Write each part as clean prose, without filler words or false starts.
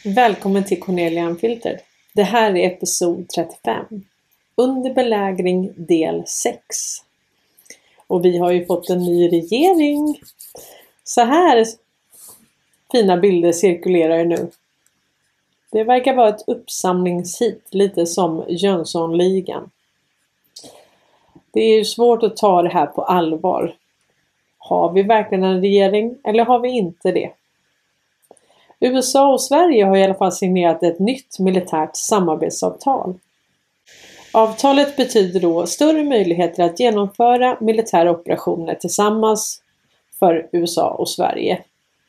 Välkommen till Cornelia Unfiltered. Det här är episod 35. Under belägring del 6. Och vi har ju fått en ny regering. Så här fina bilder cirkulerar nu. Det verkar vara ett uppsamlingshit, lite som Jönssonligan. Det är ju svårt att ta det här på allvar. Har vi verkligen en regering eller har vi inte det? USA och Sverige har i alla fall signerat ett nytt militärt samarbetsavtal. Avtalet betyder då större möjligheter att genomföra militära operationer tillsammans för USA och Sverige.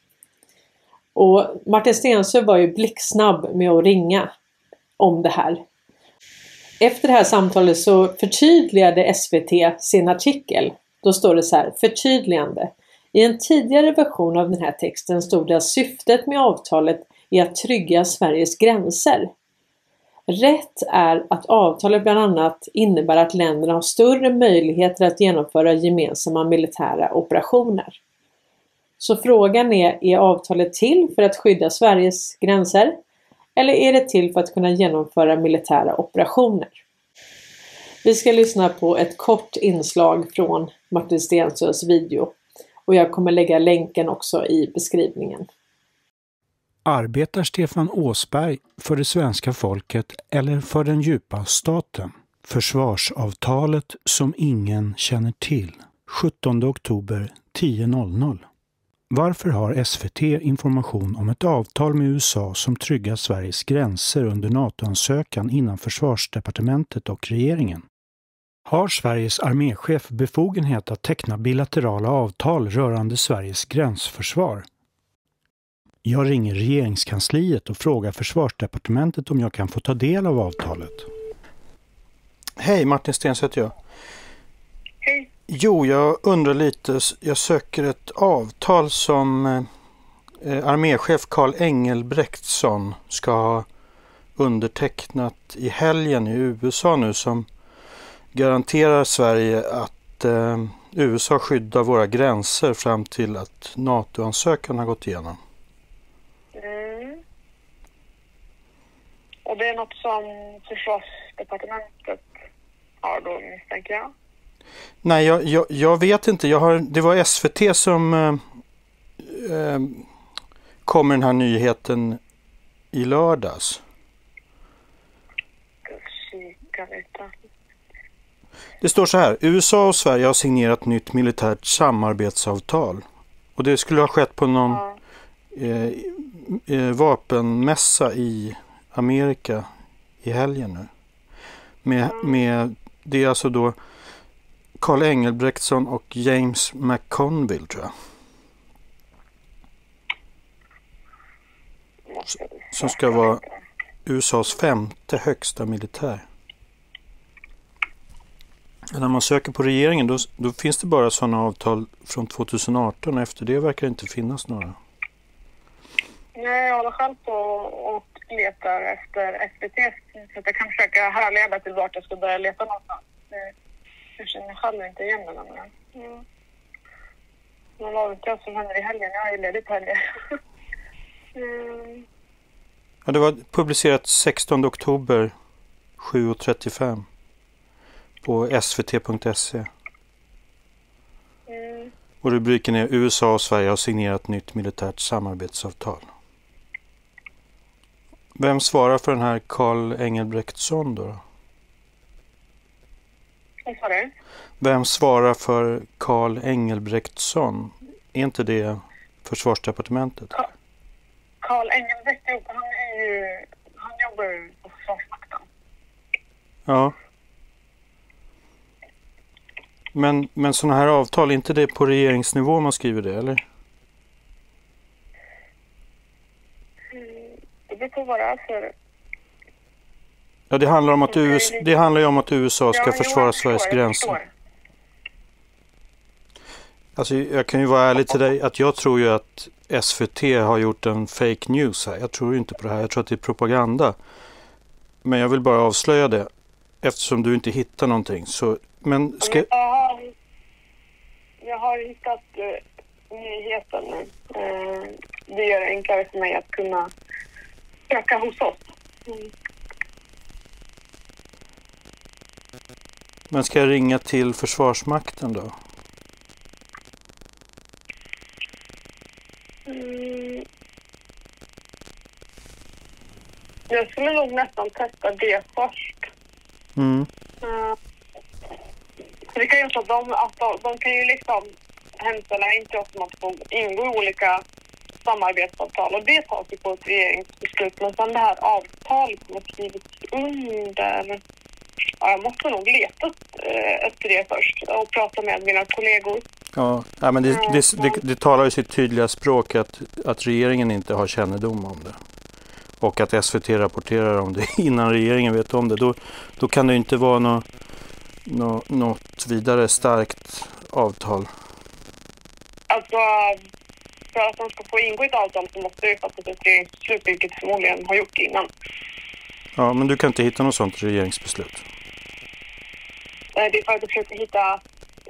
Och Martin Stensö var ju blixtsnabb med att ringa om det här. Efter det här samtalet så förtydligade SVT sin artikel. Då står det så här: förtydligande. I en tidigare version av den här texten stod det att syftet med avtalet är att trygga Sveriges gränser. Rätt är att avtalet bland annat innebär att länderna har större möjligheter att genomföra gemensamma militära operationer. Så frågan är avtalet till för att skydda Sveriges gränser eller är det till för att kunna genomföra militära operationer? Vi ska lyssna på ett kort inslag från Martin Stensös video. Och jag kommer lägga länken också i beskrivningen. Arbetar Stefan Åsberg för det svenska folket eller för den djupa staten? Försvarsavtalet som ingen känner till. 17 oktober 10.00. Varför har SVT information om ett avtal med USA som tryggar Sveriges gränser under NATO-ansökan innan Försvarsdepartementet och regeringen? Har Sveriges arméchef befogenhet att teckna bilaterala avtal rörande Sveriges gränsförsvar? Jag ringer regeringskansliet och frågar Försvarsdepartementet om jag kan få ta del av avtalet. Hej, Martin Stensö heter jag. Hej. Jo, jag undrar lite. Jag söker ett avtal som arméchef Carl Engelbrektsson ska ha undertecknat i helgen i USA nu som garanterar Sverige att USA skyddar våra gränser fram till att NATO-ansökan har gått igenom. Mm. Och det är något som Försvarsdepartementet har då, misstänker jag? Nej, jag vet inte. Det var SVT som kom med den här nyheten i lördags. Det står så här: USA och Sverige har signerat nytt militärt samarbetsavtal. Och det skulle ha skett på någon vapenmässa i Amerika i helgen nu. Det är alltså då Carl Engelbrektsson och James McConville, tror jag. Som ska vara USAs 5:e högsta militär. När man söker på regeringen då finns det bara sådana avtal från 2018 och efter det verkar det inte finnas några. Nej, jag håller själv på och letar efter SVT så att jag kan försöka härleda till vart jag ska börja leta någonstans. Jag känner själv inte igen den nämligen. Men vad vet jag som händer i helgen? Jag är ledig på helgen. Ja, det var publicerat 16 oktober 7.35 på svt.se. Och rubriken är USA och Sverige har signerat nytt militärt samarbetsavtal. Vem svarar för den här Carl Engelbrektsson då? Vad sa du? Vem svarar för Carl Engelbrektsson? Är inte det Försvarsdepartementet? Carl Engelbrektsson, han jobbar på Försvarsmakten. Ja. Men sådana här avtal, är inte det på regeringsnivå man skriver det, eller? Det beror på vad det är för... Ja, det handlar ju om att USA ska försvara Sveriges gränser. Alltså, jag kan ju vara ärlig till dig att jag tror ju att SVT har gjort en fake news här. Jag tror ju inte på det här. Jag tror att det är propaganda. Men jag vill bara avslöja det eftersom du inte hittar någonting. Så, men ska... Jag har hittat nyheten nu. Det gör det enklare för mig att kunna söka hos oss. Mm. Men ska jag ringa till Försvarsmakten då? Jag skulle nog nästan testa det först. Mm. Det kan ju så att de kan ju liksom hemställa in till oss om att få ingå i olika samarbetsavtal, och det tas ju på ett regeringsbeslut. Men sen det här avtalet som har skrivits under, ja, jag måste nog leta efter det först och prata med mina kollegor. Ja, men det talar ju sitt tydliga språk att regeringen inte har kännedom om det. Och att SVT rapporterar om det innan regeringen vet om det. Då kan det inte vara något vidare starkt avtal. Alltså, för att de ska få ingå i ett avtal så måste det ju fattas ett regeringsbeslut, vilket förmodligen har gjort innan. Ja, men du kan inte hitta något sånt regeringsbeslut? Det är för att jag försöker hitta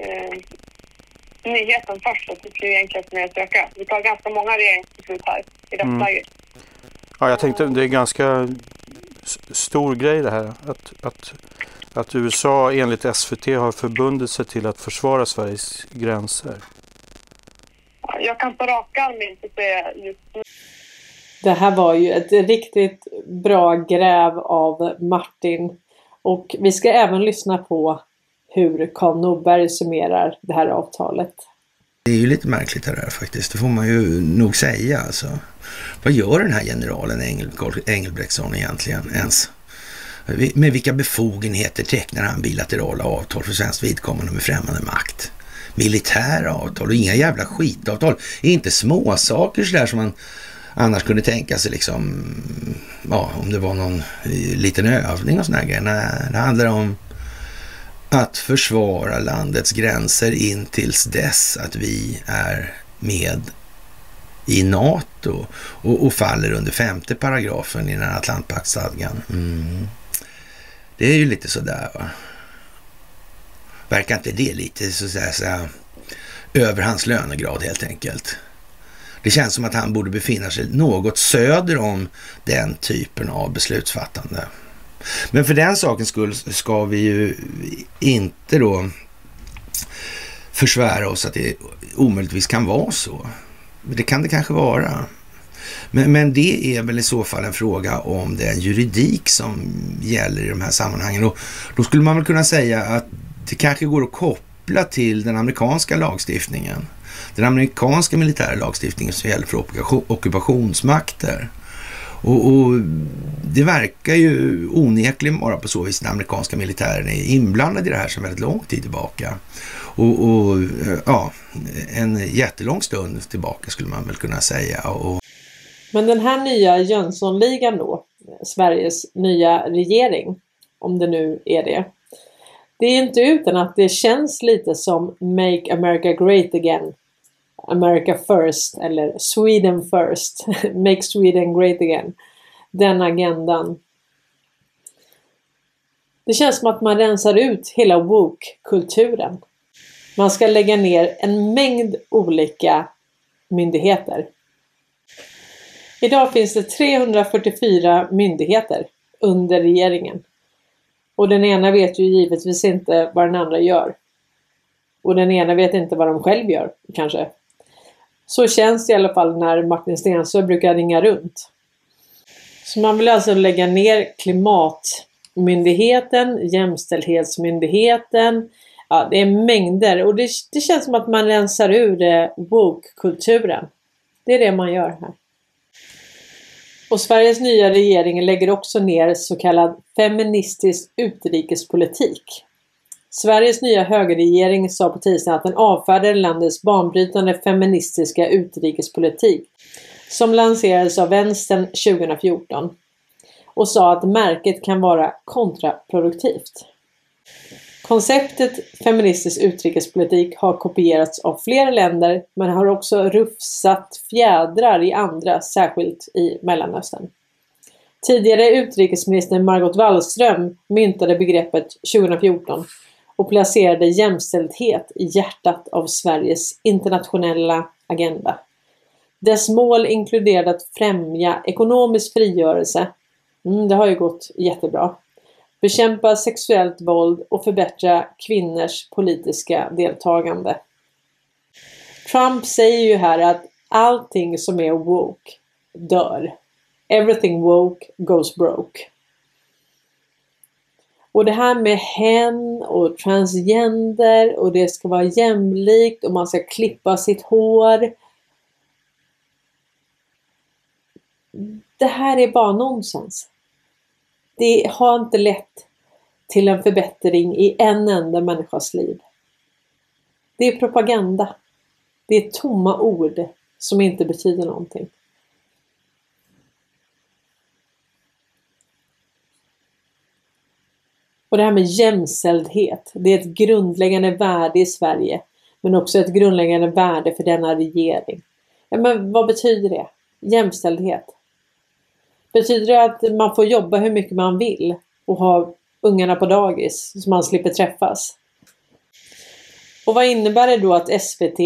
nyheten först, att det blir enklast med att söka. Vi tar ganska många regeringsbeslut här i detta läge. Ja, jag tänkte det är ganska stor grej det här. Att USA enligt SVT har förbundit sig till att försvara Sveriges gränser. Jag kan på rak arm inte säga just nu. Det här var ju ett riktigt bra gräv av Martin. Och vi ska även lyssna på hur Carl Norberg summerar det här avtalet. Det är ju lite märkligt det här faktiskt. Det får man ju nog säga alltså. Vad gör den här generalen Engelbrektsson egentligen ens? Med vilka befogenheter tecknar han bilaterala avtal för svenskt vidkommande med främmande makt? Militära avtal och inga jävla skitavtal. Inte små saker sådär som man annars kunde tänka sig liksom, ja, om det var någon liten övning och såna här grejer. Nej, det handlar om att försvara landets gränser in tills dess att vi är med i NATO och faller under 5:e paragrafen i den här Atlantpaktstadgan. Det är ju lite sådär, va? Verkar inte det lite så över hans lönegrad helt enkelt? Det känns som att han borde befinna sig något söder om den typen av beslutsfattande. Men för den sakens skull ska vi ju inte då försvära oss att det omöjligtvis kan vara så. Det kan det kanske vara. Men det är väl i så fall en fråga om den juridik som gäller i de här sammanhangen. Och då skulle man väl kunna säga att det kanske går att koppla till den amerikanska lagstiftningen. Den amerikanska militära lagstiftningen som gäller för ockupationsmakter. Och det verkar ju onekligen vara på så vis den amerikanska militären är inblandad i det här sedan väldigt lång tid tillbaka. Och ja, en jättelång stund tillbaka skulle man väl kunna säga. Men den här nya Jönssonligan då, Sveriges nya regering, om det nu är det. Det är inte utan att det känns lite som Make America Great Again. America First eller Sweden First. Make Sweden Great Again. Den agendan. Det känns som att man rensar ut hela woke-kulturen. Man ska lägga ner en mängd olika myndigheter. Idag finns det 344 myndigheter under regeringen. Och den ena vet ju givetvis inte vad den andra gör. Och den ena vet inte vad de själv gör, kanske. Så känns det i alla fall när Martin Stensö brukar ringa runt. Så man vill alltså lägga ner klimatmyndigheten, jämställdhetsmyndigheten. Ja, det är mängder. Och det känns som att man rensar ur woke-kulturen. Det är det man gör här. Och Sveriges nya regering lägger också ner så kallad feministisk utrikespolitik. Sveriges nya högerregering sa på tisdagen att den avfärdade landets banbrytande feministiska utrikespolitik som lanserades av vänstern 2014 och sa att märket kan vara kontraproduktivt. Konceptet feministisk utrikespolitik har kopierats av flera länder men har också rufsat fjädrar i andra, särskilt i Mellanöstern. Tidigare utrikesminister Margot Wallström myntade begreppet 2014 och placerade jämställdhet i hjärtat av Sveriges internationella agenda. Dess mål inkluderade att främja ekonomisk frigörelse. Det har ju gått jättebra. Bekämpa sexuellt våld och förbättra kvinnors politiska deltagande. Trump säger ju här att allting som är woke dör. Everything woke goes broke. Och det här med hen och transgender och det ska vara jämlikt och man ska klippa sitt hår. Det här är bara nonsens. Det har inte lett till en förbättring i en enda människas liv. Det är propaganda. Det är tomma ord som inte betyder någonting. Och det här med jämställdhet, det är ett grundläggande värde i Sverige, men också ett grundläggande värde för denna regering. Ja, men vad betyder det? Jämställdhet. Betyder det att man får jobba hur mycket man vill och ha ungarna på dagis så man slipper träffas? Och vad innebär det då att SVT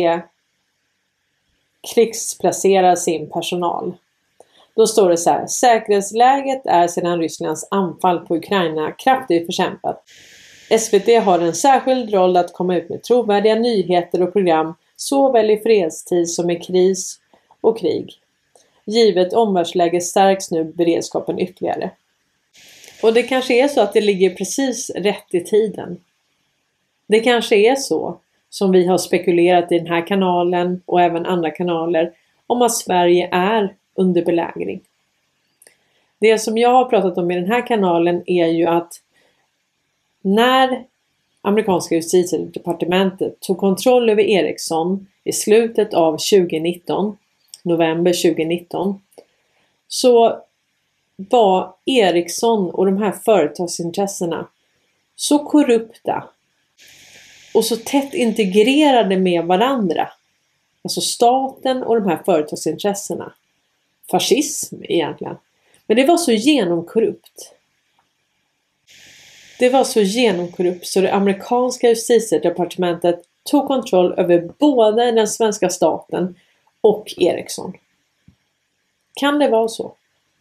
krigsplacerar sin personal? Då står det så här: säkerhetsläget är sedan Rysslands anfall på Ukraina kraftigt försämrat. SVT har en särskild roll att komma ut med trovärdiga nyheter och program såväl i fredstid som i kris och krig. Givet omvärldsläget stärks nu beredskapen ytterligare. Och det kanske är så att det ligger precis rätt i tiden. Det kanske är så som vi har spekulerat i den här kanalen och även andra kanaler om att Sverige är under belägring. Det som jag har pratat om i den här kanalen är ju att när amerikanska justitiedepartementet tog kontroll över Ericsson i slutet av 2019, november 2019, så var Ericsson och de här företagsintressena så korrupta och så tätt integrerade med varandra. Alltså staten och de här företagsintressena. Fascism egentligen. Men det var så genomkorrupt. Det var så genomkorrupt så det amerikanska justitiedepartementet tog kontroll över både den svenska staten och Ericsson. Kan det vara så?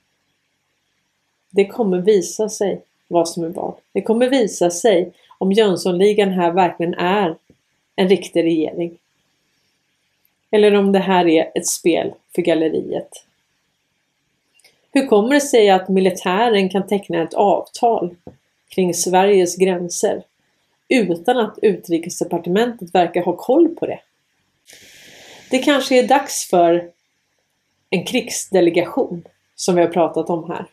Det kommer visa sig vad som är vad. Det kommer visa sig om Jönssonligan här verkligen är en riktig regering. Eller om det här är ett spel för galleriet. Hur kommer det sig att militären kan teckna ett avtal kring Sveriges gränser utan att utrikesdepartementet verkar ha koll på det? Det kanske är dags för en krigsdelegation som vi har pratat om här.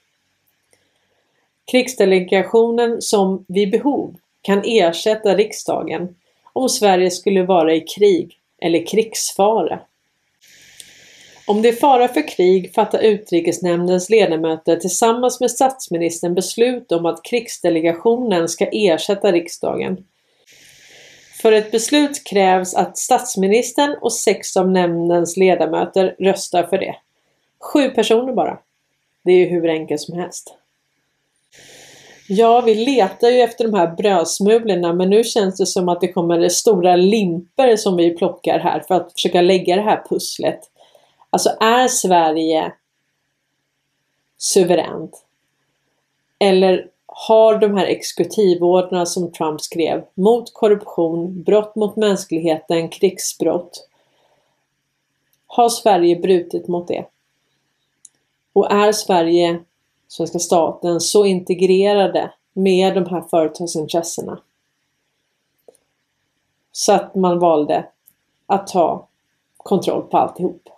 Krigsdelegationen som vid behov kan ersätta riksdagen om Sverige skulle vara i krig eller krigsfara. Om det är fara för krig fattar utrikesnämndens ledamöter tillsammans med statsministern beslut om att krigsdelegationen ska ersätta riksdagen. För ett beslut krävs att statsministern och 6 av nämndens ledamöter röstar för det. 7 personer bara. Det är ju hur enkelt som helst. Ja, vi letar ju efter de här brödsmulorna, men nu känns det som att det kommer stora limper som vi plockar här för att försöka lägga det här pusslet. Alltså, är Sverige suveränt? Eller har de här exekutivordnerna som Trump skrev mot korruption, brott mot mänskligheten, krigsbrott, har Sverige brutit mot det? Och är Sverige, svenska staten, så integrerade med de här företagsintressena så att man valde att ta kontroll på alltihop?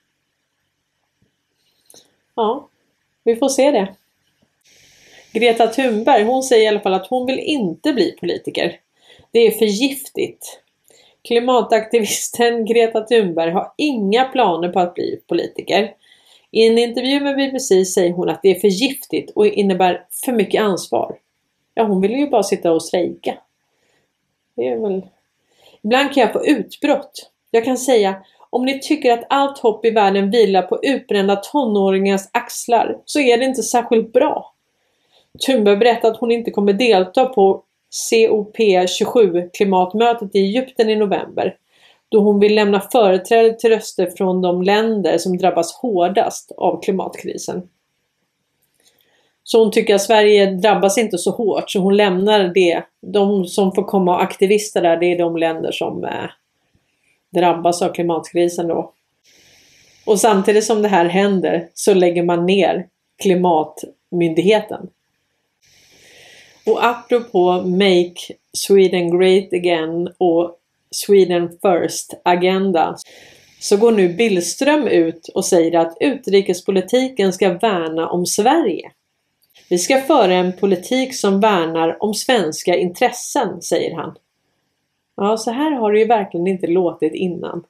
Ja, vi får se det. Greta Thunberg, hon säger i alla fall att hon vill inte bli politiker. Det är för giftigt. Klimataktivisten Greta Thunberg har inga planer på att bli politiker. I en intervju med BBC säger hon att det är för giftigt och innebär för mycket ansvar. Ja, hon vill ju bara sitta och strejka. Det är väl... Ibland kan jag få utbrott. Jag kan säga, om ni tycker att allt hopp i världen vilar på utbrända tonåringars axlar så är det inte särskilt bra. Thunberg berättar att hon inte kommer delta på COP27 klimatmötet i Egypten i november. då hon vill lämna företräde till röster från de länder som drabbas hårdast av klimatkrisen. Så hon tycker att Sverige drabbas inte så hårt, så hon lämnar det. De som får komma och aktivister där, det är de länder som drabbas av klimatkrisen då. Och samtidigt som det här händer så lägger man ner klimatmyndigheten. Och apropå Make Sweden Great Again och Sweden First agenda, så går nu Billström ut och säger att utrikespolitiken ska värna om Sverige. Vi ska föra en politik som värnar om svenska intressen, säger han. Ja, så här har det ju verkligen inte låtit innan.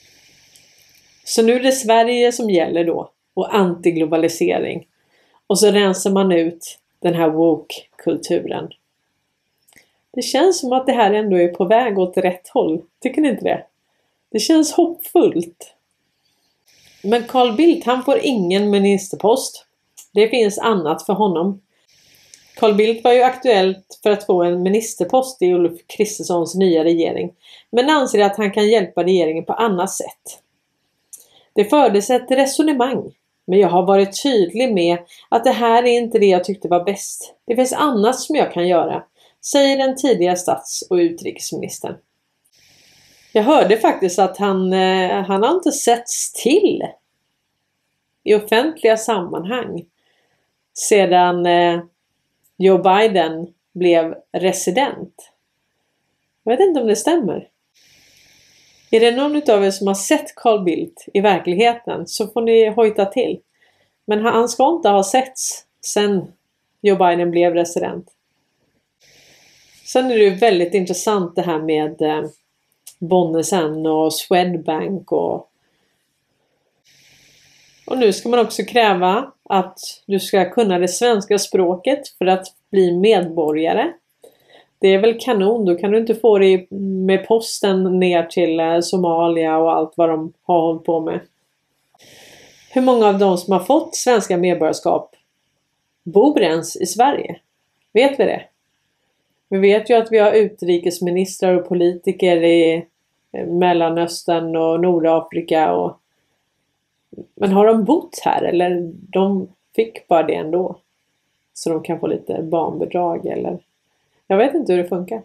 Så nu är det Sverige som gäller då, och antiglobalisering. Och så rensar man ut den här woke-kulturen. Det känns som att det här ändå är på väg åt rätt håll. Tycker ni inte det? Det känns hoppfullt. Men Carl Bildt, han får ingen ministerpost. Det finns annat för honom. Carl Bildt var ju aktuellt för att få en ministerpost i Ulf Kristerssons nya regering. Men anser att han kan hjälpa regeringen på annat sätt. Det fördes ett resonemang. Men jag har varit tydlig med att det här är inte det jag tyckte var bäst. Det finns annat som jag kan göra, säger den tidigare stats- och utrikesministern. Jag hörde faktiskt att han har inte setts till i offentliga sammanhang sedan Joe Biden blev resident. Jag vet inte om det stämmer. Är det någon av er som har sett Carl Bildt i verkligheten så får ni hojta till. Men han ska inte ha setts sen Joe Biden blev resident. Sen är det ju väldigt intressant det här med Bonnesen och Swedbank och nu ska man också kräva att du ska kunna det svenska språket för att bli medborgare. Det är väl kanon, då kan du inte få det med posten ner till Somalia och allt vad de har hållit på med. Hur många av de som har fått svenska medborgarskap bor ens i Sverige? Vet vi det? Vi vet ju att vi har utrikesministrar och politiker i Mellanöstern och Nordafrika. Men har de bott här eller de fick bara det ändå? Så de kan få lite barnbidrag eller... Jag vet inte hur det funkar.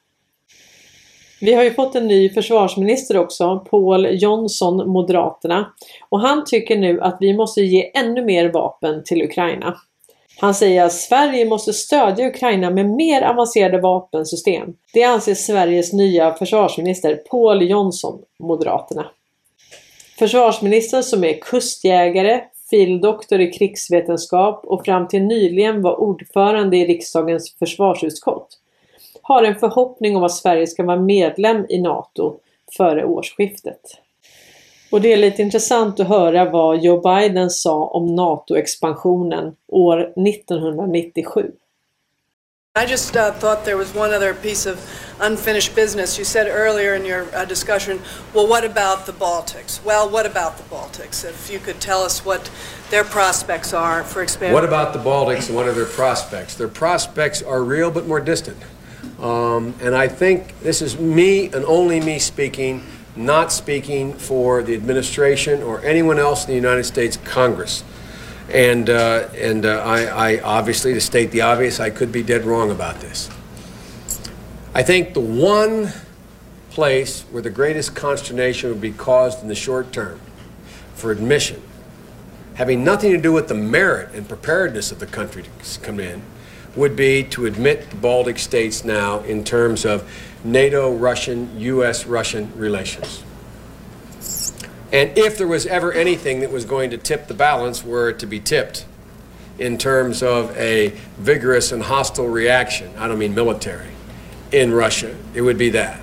Vi har ju fått en ny försvarsminister också, Pål Jonson, Moderaterna. Och han tycker nu att vi måste ge ännu mer vapen till Ukraina. Han säger att Sverige måste stödja Ukraina med mer avancerade vapensystem. Det anser Sveriges nya försvarsminister Pål Jonson, Moderaterna. Försvarsministern, som är kustjägare, fildoktor i krigsvetenskap och fram till nyligen var ordförande i riksdagens försvarsutskott, har en förhoppning om att Sverige ska vara medlem i NATO före årsskiftet. Och det är lite intressant att höra vad Joe Biden sa om NATO-expansionen år 1997. I just thought there was one other piece of unfinished business. You said earlier in your discussion, well, what about the Baltics? Well, what about the Baltics? If you could tell us what their prospects are for expansion. What about the Baltics and what are their prospects? Their prospects are real but more distant. And I think this is me and only me speaking, not speaking for the administration or anyone else in the United States Congress. And I obviously, to state the obvious, I could be dead wrong about this. I think the one place where the greatest consternation would be caused in the short term for admission, having nothing to do with the merit and preparedness of the country to come in, would be to admit the Baltic states now in terms of NATO-Russian, U.S.-Russian relations. And if there was ever anything that was going to tip the balance, were it to be tipped in terms of a vigorous and hostile reaction, I don't mean military, in Russia, it would be that.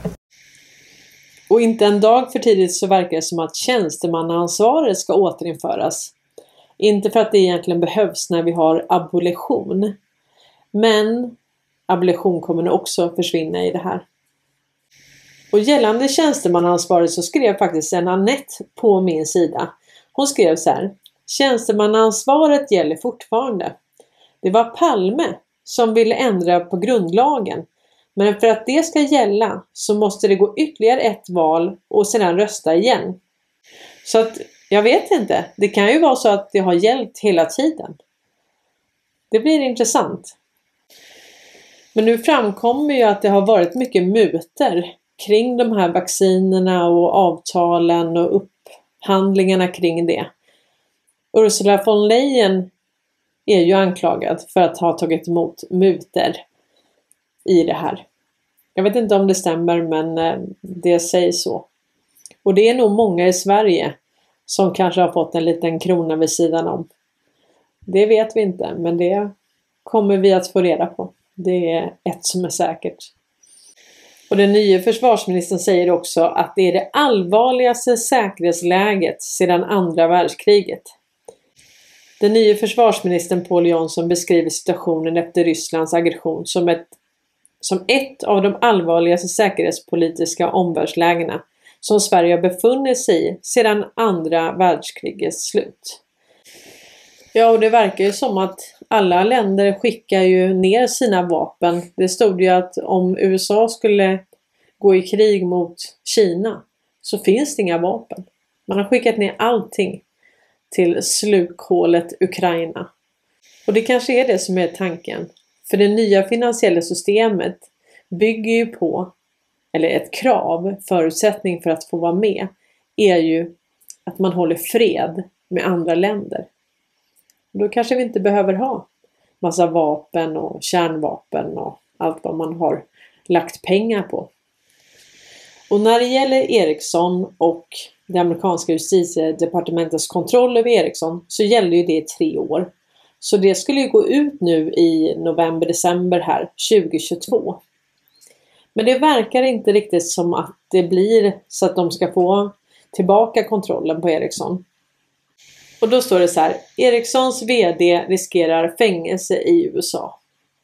Och inte en dag för tidigt så verkar det som att tjänstemannaansvaret ska återinföras. Inte för att det egentligen behövs när vi har abolition. Men abolition kommer nog också försvinna i det här. Och gällande tjänstemannaansvaret så skrev faktiskt en Annette på min sida. Hon skrev så här: tjänstemannaansvaret gäller fortfarande. Det var Palme som ville ändra på grundlagen. Men för att det ska gälla så måste det gå ytterligare ett val och sedan rösta igen. Så att jag vet inte, det kan ju vara så att det har gällt hela tiden. Det blir intressant. Men nu framkommer ju att det har varit mycket muter kring de här vaccinerna och avtalen och upphandlingarna kring det. Ursula von Leyen är ju anklagad för att ha tagit emot muter i det här. Jag vet inte om det stämmer, men det sägs så. Och det är nog många i Sverige som kanske har fått en liten krona vid sidan om. Det vet vi inte, men det kommer vi att få reda på. Det är ett som är säkert. Och den nya försvarsministern säger också att det är det allvarligaste säkerhetsläget sedan andra världskriget. Den nya försvarsministern Pål Jonson beskriver situationen efter Rysslands aggression som ett av de allvarligaste säkerhetspolitiska omvärldslägena som Sverige har befunnit sig i sedan andra världskrigets slut. Ja, och det verkar ju som att alla länder skickar ju ner sina vapen. Det stod ju att om USA skulle gå i krig mot Kina så finns det inga vapen. Man har skickat ner allting till slukhålet Ukraina. Och det kanske är det som är tanken. För det nya finansiella systemet bygger ju på, eller ett krav, förutsättning för att få vara med, är ju att man håller fred med andra länder. Då kanske vi inte behöver ha massa vapen och kärnvapen och allt vad man har lagt pengar på. Och när det gäller Ericsson och det amerikanska justitiedepartementets kontroll över Ericsson så gäller ju det i 3 år. Så det skulle ju gå ut nu i november-december här 2022. Men det verkar inte riktigt som att det blir så att de ska få tillbaka kontrollen på Ericsson. Och då står det så här: Ericssons vd riskerar fängelse i USA.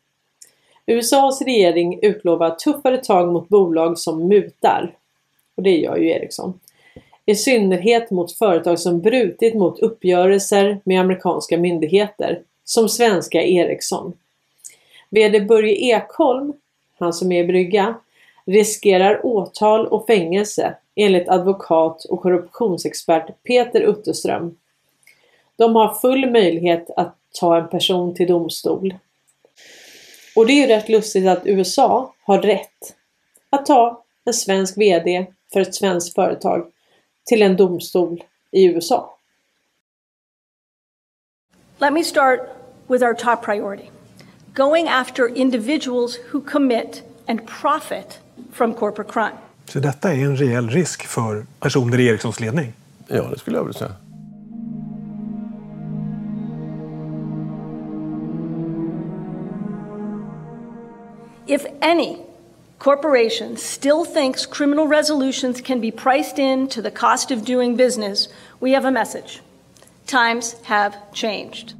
USAs regering utlovar tuffare tag mot bolag som mutar. Och det gör ju Ericsson. I synnerhet mot företag som brutit mot uppgörelser med amerikanska myndigheter, som svenska Ericsson. Vd Börje Ekholm, han som är Brygga, riskerar åtal och fängelse enligt advokat och korruptionsexpert Peter Utterström. De har full möjlighet att ta en person till domstol. Och det är ju rätt lustigt att USA har rätt att ta en svensk vd för ett svenskt företag till en domstol i USA. Let me start with our top priority. Going after individuals who commit and profit from corporate crime. Så detta är en reell risk för personer i Ericssons ledning? Ja, det skulle jag vilja säga. If any corporation still thinks criminal resolutions can be priced into the cost of doing business, we have a message. Times have changed.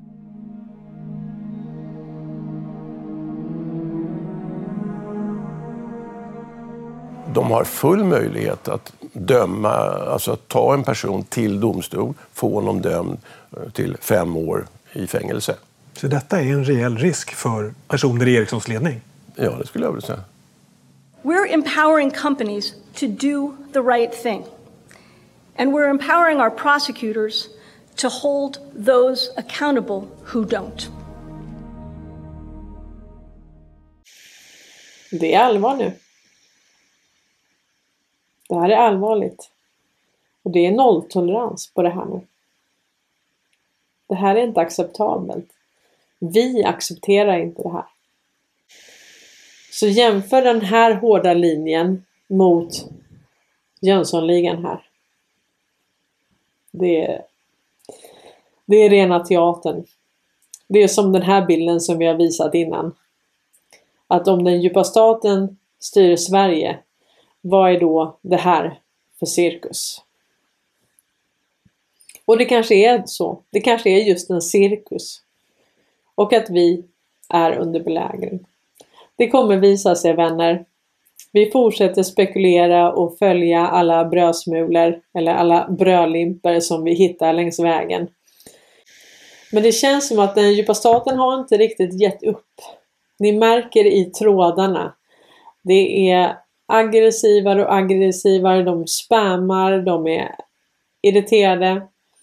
De har full möjlighet att döma, alltså att ta en person till domstol, få honom dömd till 5 år i fängelse. Så detta är en reell risk för personer i Ericssons ledning? Ja, det skulle jag vilja säga. We're empowering companies to do the right thing. And we're empowering our prosecutors to hold those accountable who don't. Det är allvar nu. Det här är allvarligt. Och det är nolltolerans på det här nu. Det här är inte acceptabelt. Vi accepterar inte det här. Så jämför den här hårda linjen mot Jönssonligan här. Det är rena teatern. Det är som den här bilden som vi har visat innan. Att om den djupa staten styr Sverige, vad är då det här för cirkus? Och det kanske är så. Det kanske är just en cirkus. Och att vi är under belägring. Det kommer visa sig, vänner. Vi fortsätter spekulera och följa alla brödsmulor eller alla brödlimper som vi hittar längs vägen. Men det känns som att den djupa staten har inte riktigt gett upp. Ni märker i trådarna Det är aggressivare och aggressivare. De spammar, de är irriterade.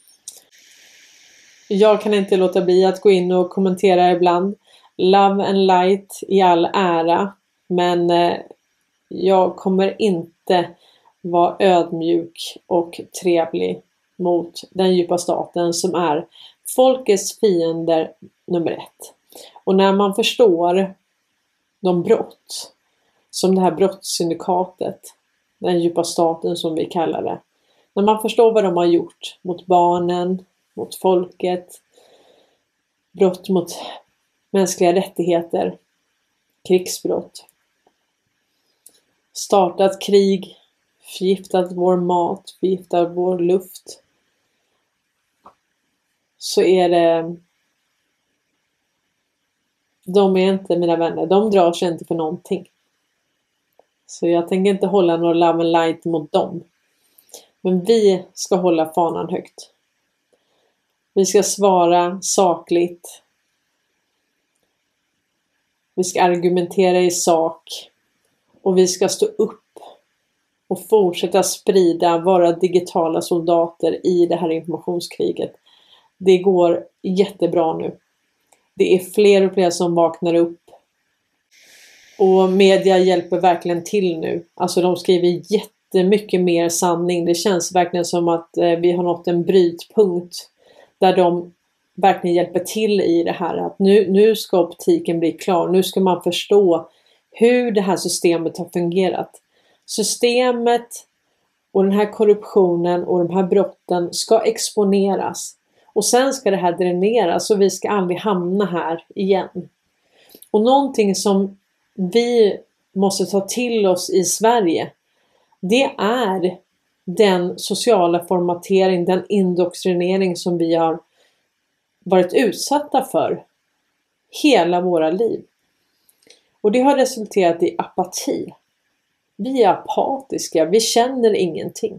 Jag kan inte låta bli att gå in och kommentera ibland. Love and light i all ära. Men jag kommer inte vara ödmjuk och trevlig mot den djupa staten som är folkets fiender nummer 1. Och när man förstår de brott som det här brottssyndikatet, den djupa staten som vi kallar det. När man förstår vad de har gjort mot barnen, mot folket, brott mot mänskliga rättigheter, krigsbrott, startat krig, förgiftat vår mat, förgiftat vår luft, så är det, de är inte mina vänner, de drar sig inte för någonting. Så jag tänker inte hålla några love and light mot dem. Men vi ska hålla fanan högt. Vi ska svara sakligt. Vi ska argumentera i sak. Och vi ska stå upp och fortsätta sprida våra digitala soldater i det här informationskriget. Det går jättebra nu. Det är fler och fler som vaknar upp. Och media hjälper verkligen till nu. Alltså de skriver jättemycket mer sanning. Det känns verkligen som att vi har nått en brytpunkt. Där de verkligen hjälper till i det här. Att nu ska optiken bli klar. Nu ska man förstå hur det här systemet har fungerat. Systemet och den här korruptionen och de här brotten ska exponeras. Och sen ska det här dräneras och vi ska aldrig hamna här igen. Och någonting som vi måste ta till oss i Sverige, det är den sociala formatering, den indoktrinering som vi har varit utsatta för hela våra liv. Och det har resulterat i apati. Vi är apatiska, vi känner ingenting.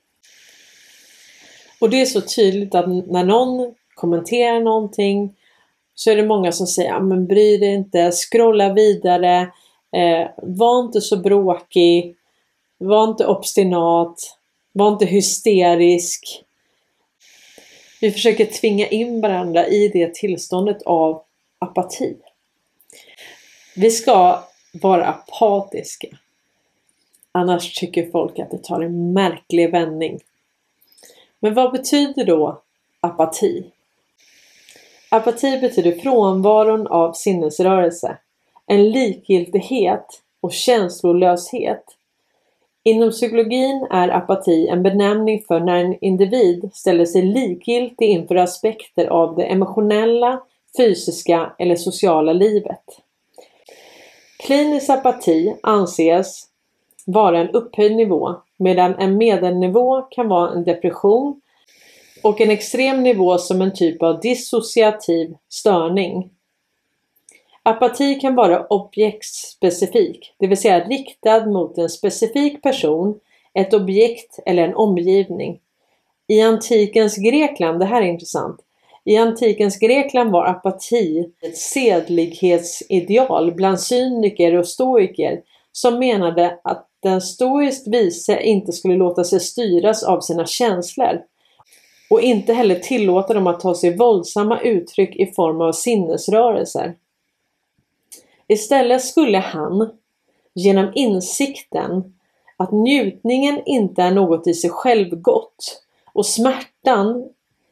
Och det är så tydligt att när någon kommenterar någonting så är det många som säger, men bry dig inte, scrolla vidare, var inte så bråkig, var inte obstinat, var inte hysterisk. Vi försöker tvinga in varandra i det tillståndet av apati. Vi ska vara apatiska. Annars tycker folk att det tar en märklig vändning. Men vad betyder då apati? Apati betyder frånvaron av sinnesrörelse. En likgiltighet och känslolöshet. Inom psykologin är apati en benämning för när en individ ställer sig likgiltig inför aspekter av det emotionella, fysiska eller sociala livet. Klinisk apati anses vara en upphöjd nivå, medan en medelnivå kan vara en depression och en extrem nivå som en typ av dissociativ störning. Apati kan vara objektspecifik, det vill säga riktad mot en specifik person, ett objekt eller en omgivning. I antikens Grekland, det här är intressant, i antikens Grekland var apati ett sedlighetsideal bland cyniker och stoiker som menade att den stoiskt vise inte skulle låta sig styras av sina känslor och inte heller tillåta dem att ta sig våldsamma uttryck i form av sinnesrörelser. Istället skulle han, genom insikten att njutningen inte är något i sig själv gott och smärtan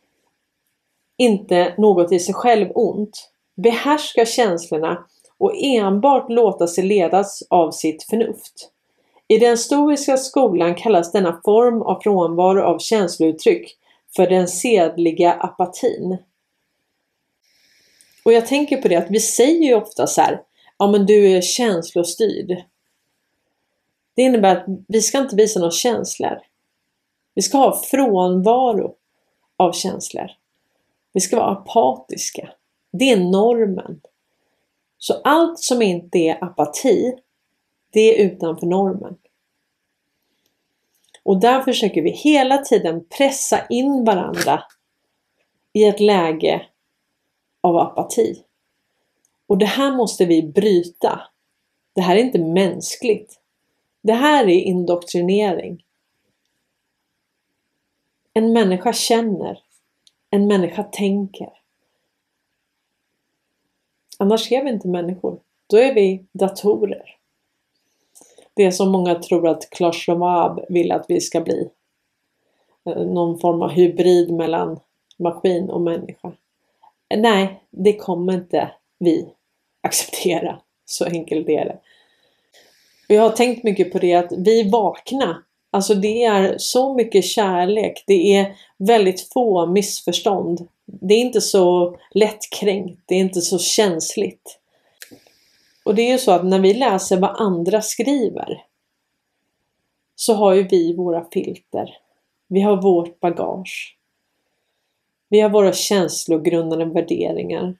inte något i sig själv ont, behärska känslorna och enbart låta sig ledas av sitt förnuft. I den stoiska skolan kallas denna form av frånvaro av känslouttryck för den sedliga apatin. Och jag tänker på det att vi säger ju ofta så här, ja men du är känslostyrd. Det innebär att vi ska inte visa några känslor. Vi ska ha frånvaro av känslor. Vi ska vara apatiska. Det är normen. Så allt som inte är apati, det är utanför normen. Och där försöker vi hela tiden pressa in varandra i ett läge av apati. Och det här måste vi bryta. Det här är inte mänskligt. Det här är indoktrinering. En människa känner. En människa tänker. Annars är vi inte människor. Då är vi datorer. Det som många tror att Klaus Schwab vill att vi ska bli. Någon form av hybrid mellan maskin och människa. Nej, det kommer inte vi acceptera. Så enkelt är det. Jag har tänkt mycket på det att vi vakna. Alltså det är så mycket kärlek. Det är väldigt få missförstånd. Det är inte så lättkränkt. Det är inte så känsligt. Och det är ju så att när vi läser vad andra skriver. Så har ju vi våra filter. Vi har vårt bagage. Vi har våra känslogrundande värderingar.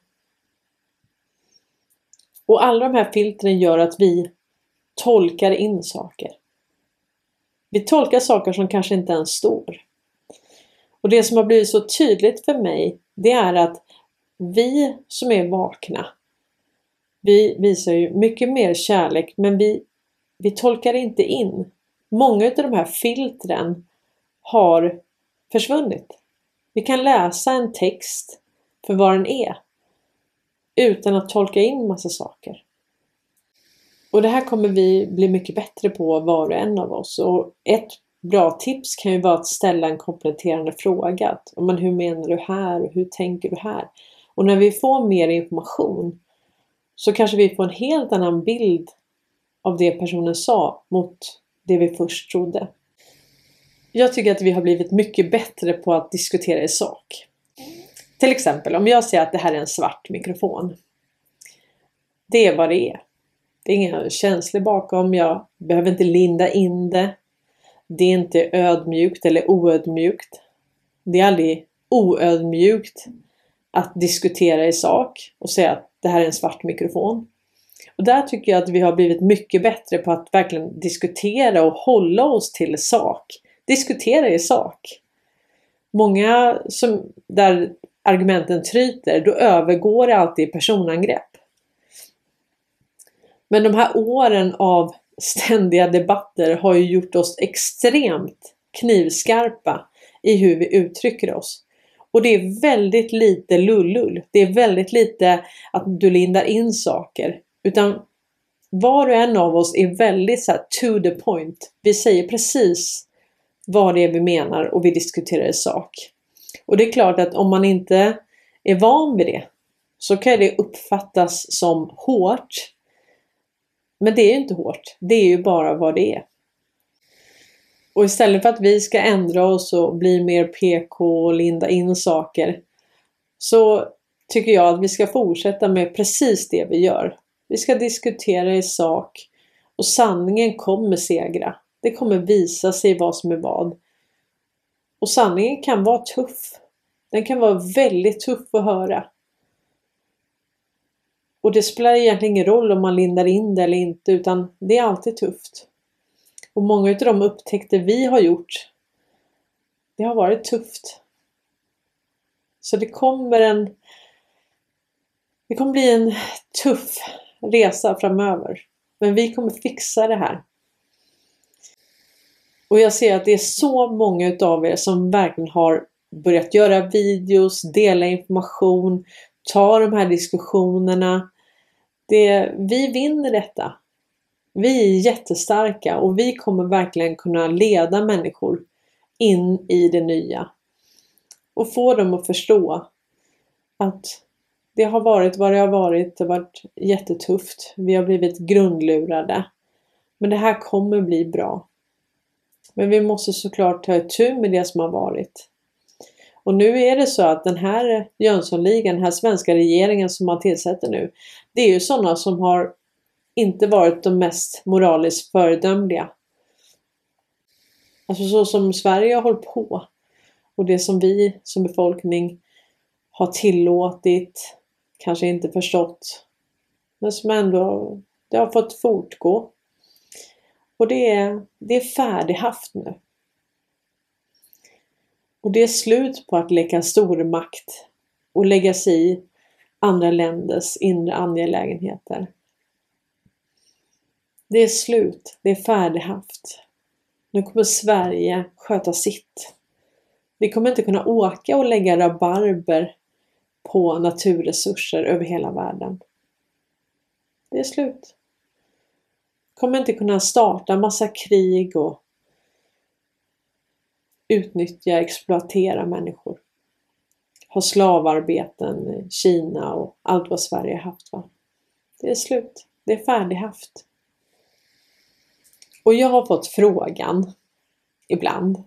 Och alla de här filtren gör att vi tolkar in saker. Vi tolkar saker som kanske inte ens står. Och det som har blivit så tydligt för mig, det är att vi som är vakna, vi visar ju mycket mer kärlek, men vi tolkar inte in. Många av de här filtren har försvunnit. Vi kan läsa en text för vad den är, utan att tolka in massa saker. Och det här kommer vi bli mycket bättre på var och en av oss. Och ett bra tips kan ju vara att ställa en kompletterande fråga. Men hur menar du här? Och hur tänker du här? Och när vi får mer information så kanske vi får en helt annan bild av det personen sa mot det vi först trodde. Jag tycker att vi har blivit mycket bättre på att diskutera i sak. Till exempel om jag säger att det här är en svart mikrofon. Det är vad det är. Det är inga känslor bakom. Jag behöver inte linda in det. Det är inte ödmjukt eller oödmjukt. Det är aldrig oödmjukt att diskutera i sak och säga att det här är en svart mikrofon. Och där tycker jag att vi har blivit mycket bättre på att verkligen diskutera och hålla oss till sak. Diskutera i sak. Många där argumenten tryter, då övergår det alltid i personangrepp. Men de här åren av ständiga debatter har ju gjort oss extremt knivskarpa i hur vi uttrycker oss. Och det är väldigt lite lullull. Det är väldigt lite att du lindar in saker. Utan var och en av oss är väldigt så här to the point. Vi säger precis vad det är vi menar och vi diskuterar i sak. Och det är klart att om man inte är van vid det så kan det uppfattas som hårt. Men det är ju inte hårt. Det är ju bara vad det är. Och istället för att vi ska ändra oss och bli mer PK och linda in saker, så tycker jag att vi ska fortsätta med precis det vi gör. Vi ska diskutera i sak och sanningen kommer segra. Det kommer visa sig vad som är vad. Och sanningen kan vara tuff. Den kan vara väldigt tuff att höra. Och det spelar egentligen ingen roll om man lindar in det eller inte, utan det är alltid tufft. Och många av de upptäckter vi har gjort, det har varit tufft. Så det kommer bli en tuff resa framöver. Men vi kommer fixa det här. Och jag ser att det är så många av er som verkligen har börjat göra videos, dela information, ta de här diskussionerna. Vi vinner detta. Vi är jättestarka och vi kommer verkligen kunna leda människor in i det nya. Och få dem att förstå att det har varit vad det har varit. Det har varit jättetufft. Vi har blivit grundlurade. Men det här kommer bli bra. Men vi måste såklart ta itu med det som har varit. Och nu är det så att den här Jönssonligan, den här svenska regeringen som man tillsätter nu, det är ju sådana som har inte varit de mest moraliskt föredömliga. Alltså så som Sverige har hållit på. Och det som vi som befolkning har tillåtit, kanske inte förstått. Men som ändå det har fått fortgå. Och det är färdighaft nu. Och det är slut på att leka stormakt och lägga sig i andra länders inre angelägenheter. Det är slut. Det är färdighaft. Nu kommer Sverige sköta sitt. Vi kommer inte kunna åka och lägga rabarber på naturresurser över hela världen. Det är slut. Kommer inte kunna starta massa krig och utnyttja, exploatera människor. Ha slavarbeten i Kina och allt vad Sverige har haft. Va? Det är slut. Det är färdighaft. Och jag har fått frågan ibland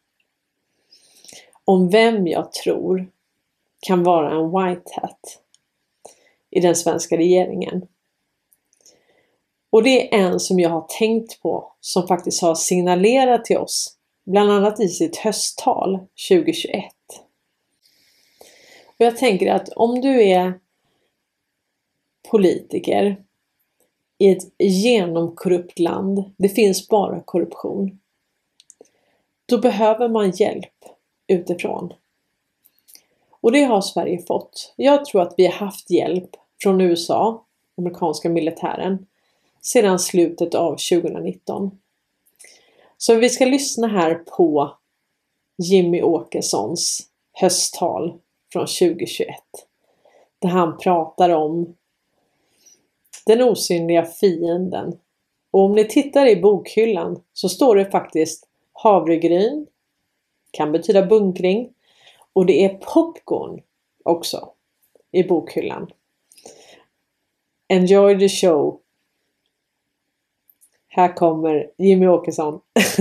om vem jag tror kan vara en white hat i den svenska regeringen. Och det är en som jag har tänkt på som faktiskt har signalerat till oss, bland annat i sitt hösttal 2021. Och jag tänker att om du är politiker i ett genomkorrupt land, det finns bara korruption, då behöver man hjälp utifrån. Och det har Sverige fått. Jag tror att vi har haft hjälp från USA, amerikanska militären, sedan slutet av 2019. Så vi ska lyssna här på Jimmie Åkessons hösttal från 2021. Där han pratar om den osynliga fienden. Och om ni tittar i bokhyllan så står det faktiskt havregryn, kan betyda bunkring. Och det är popcorn också i bokhyllan. Enjoy the show. Här kommer Jimmie Åkesson.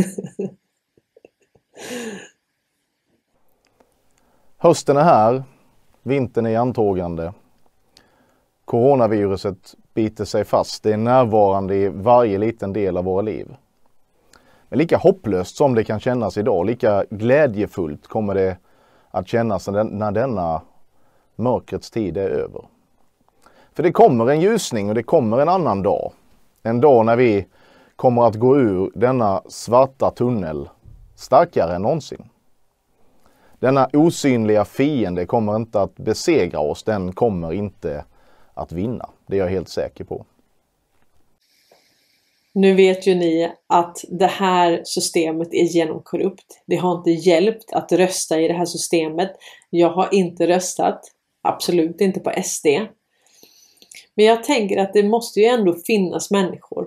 Hösten är här. Vintern är i antågande. Coronaviruset biter sig fast. Det är närvarande i varje liten del av våra liv. Men lika hopplöst som det kan kännas idag, lika glädjefullt kommer det att kännas när denna mörkrets tid är över. För det kommer en ljusning och det kommer en annan dag. En dag när vi kommer att gå ur denna svarta tunnel starkare än någonsin. Denna osynliga fiende kommer inte att besegra oss, den kommer inte att vinna. Det är jag helt säker på. Nu vet ju ni att det här systemet är genomkorrupt. Det har inte hjälpt att rösta i det här systemet. Jag har inte röstat, absolut inte på SD. Men jag tänker att det måste ju ändå finnas människor.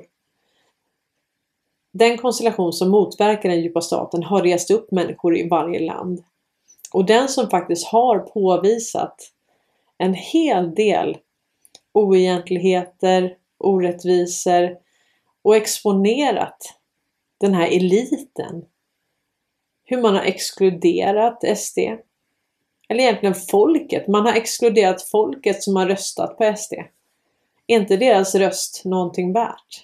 Den konstellation som motverkar den djupa staten har rest upp människor i varje land. Och den som faktiskt har påvisat en hel del oegentligheter, orättvisor och exponerat den här eliten. Hur man har exkluderat SD. Eller egentligen folket. Man har exkluderat folket som har röstat på SD. Är inte deras röst någonting värt?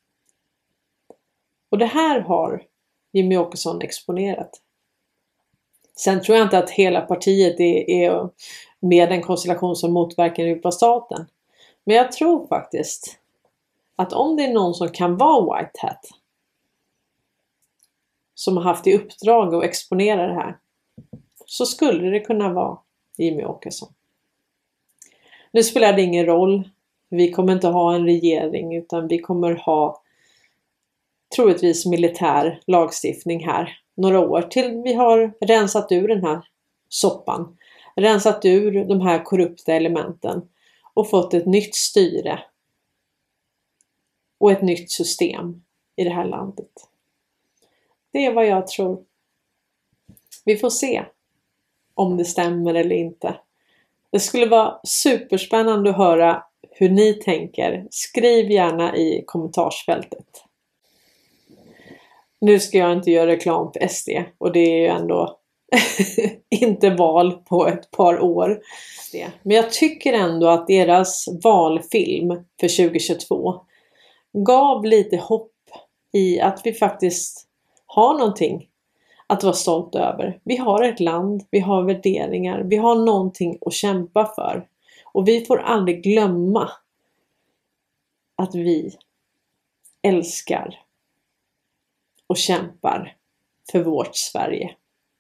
Och det här har Jimmie Åkesson exponerat. Sen tror jag inte att hela partiet är med en konstellation som motverkar den djupa staten. Men jag tror faktiskt att om det är någon som kan vara white hat, som har haft i uppdrag att exponera det här, så skulle det kunna vara Jimmie Åkesson. Nu spelar det ingen roll. Vi kommer inte ha en regering, utan vi kommer ha troligtvis militär lagstiftning här några år till vi har rensat ur den här soppan. Rensat ur de här korrupta elementen och fått ett nytt styre och ett nytt system i det här landet. Det är vad jag tror. Vi får se om det stämmer eller inte. Det skulle vara superspännande att höra hur ni tänker. Skriv gärna i kommentarsfältet. Nu ska jag inte göra reklam för SD och det är ju ändå inte val på ett par år. Men jag tycker ändå att deras valfilm för 2022 gav lite hopp i att vi faktiskt har någonting att vara stolt över. Vi har ett land, vi har värderingar, vi har någonting att kämpa för. Och vi får aldrig glömma att vi älskar och kämpar för vårt Sverige.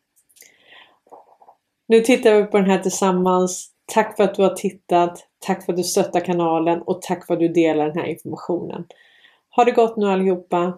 Nu tittar vi på den här tillsammans. Tack för att du har tittat. Tack för att du stöttar kanalen. Och tack för att du delar den här informationen. Ha det gott nu allihopa!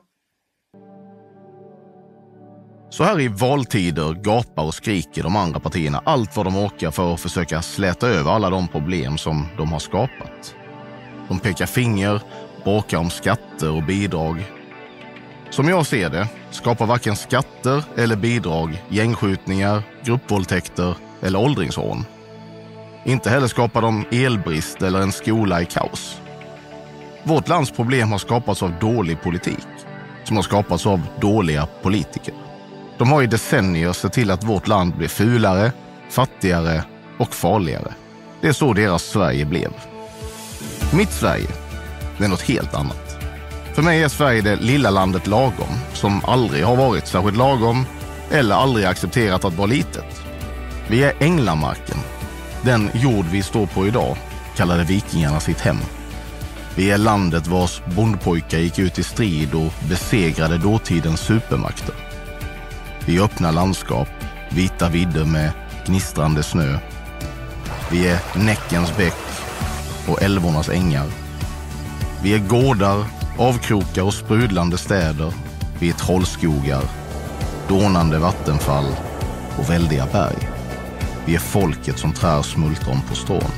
Så här i valtider gapar och skriker de andra partierna allt vad de orkar för att försöka släta över alla de problem som de har skapat. De pekar finger, bråkar om skatter och bidrag. Som jag ser det skapar varken skatter eller bidrag gängskjutningar, gruppvåldtäkter eller åldringsrån. Inte heller skapar de elbrist eller en skola i kaos. Vårt lands problem har skapats av dålig politik, som har skapats av dåliga politiker. De har i decennier sett till att vårt land blir fulare, fattigare och farligare. Det är så deras Sverige blev. Mitt Sverige, det är något helt annat. För mig är Sverige det lilla landet lagom, som aldrig har varit särskilt lagom eller aldrig accepterat att vara litet. Vi är Änglamarken. Den jord vi står på idag kallade vikingarna sitt hem. Vi är landet vars bondpojkar gick ut i strid och besegrade dåtidens supermakter. Vi är öppna landskap, vita vidder med gnistrande snö. Vi är Näckens bäck och älvornas ängar. Vi är gårdar, avkrokar och sprudlande städer. Vi är trollskogar, dånande vattenfall och väldiga berg. Vi är folket som trär smultron på strån.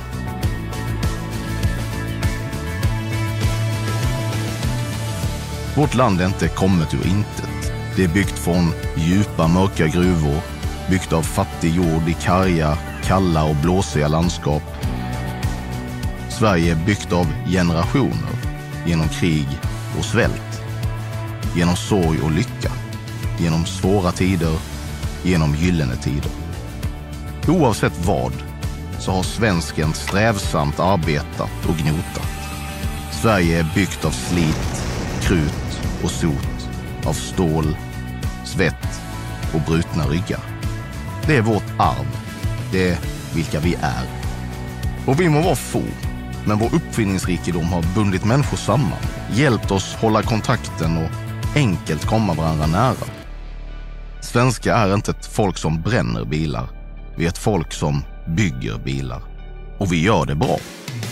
Vårt land är inte kommet ur intet. Det är byggt från djupa mörka gruvor, byggt av fattig jord i karga, kalla och blåsiga landskap. Sverige är byggt av generationer, genom krig och svält, genom sorg och lycka, genom svåra tider, genom gyllene tider. Oavsett vad så har svensken strävsamt arbetat och gnotat. Sverige är byggt av slit, krut och sot, av stål, svett och brutna ryggar. Det är vårt arv. Det är vilka vi är. Och vi må vara få, men vår uppfinningsrikedom har bundit människor samman, hjälpt oss hålla kontakten och enkelt komma varandra nära. Svenskar är inte ett folk som bränner bilar. Vi är ett folk som bygger bilar. Och vi gör det bra.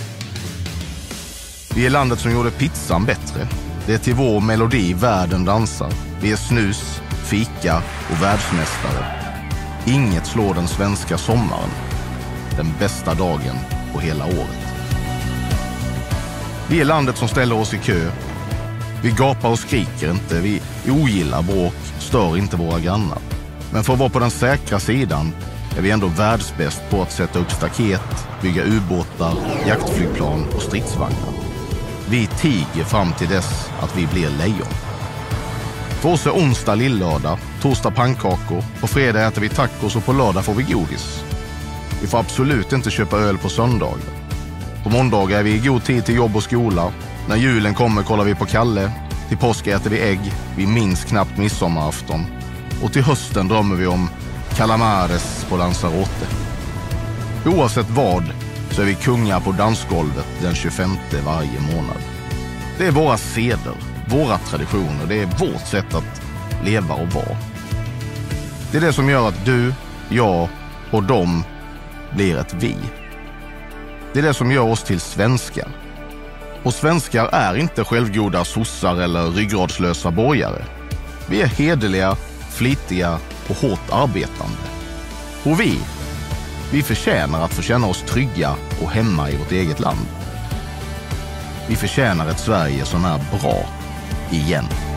Vi är landet som gjorde pizzan bättre. Det är till vår melodi världen dansar. Vi är snus, fika och världsmästare. Inget slår den svenska sommaren. Den bästa dagen på hela året. Vi är landet som ställer oss i kö. Vi gapar och skriker inte. Vi ogillar bråk, stör inte våra grannar. Men för att vara på den säkra sidan är vi ändå världsbäst på att sätta upp staket, bygga ubåtar, jaktflygplan och stridsvagnar. Vi tiger fram till dess att vi blir lejon. För oss är onsdag lillördag, torsdag pannkakor, på fredag äter vi tacos och på lördag får vi godis. Vi får absolut inte köpa öl på söndagar. På måndagar är vi i god tid till jobb och skola. När julen kommer kollar vi på Kalle. Till påsk äter vi ägg. Vi minns knappt midsommarafton. Och till hösten drömmer vi om calamares på Lanzarote. Oavsett vad så är vi kungar på dansgolvet den 25 varje månad. Det är våra seder, våra traditioner. Det är vårt sätt att leva och vara. Det är det som gör att du, jag och de blir ett vi. Det är det som gör oss till svenskar. Och svenskar är inte självgoda sossar eller ryggradslösa borgare. Vi är hederliga, flitiga och hårt arbetande. Och vi förtjänar att få känna oss trygga och hemma i vårt eget land. Vi förtjänar ett Sverige som är bra igen.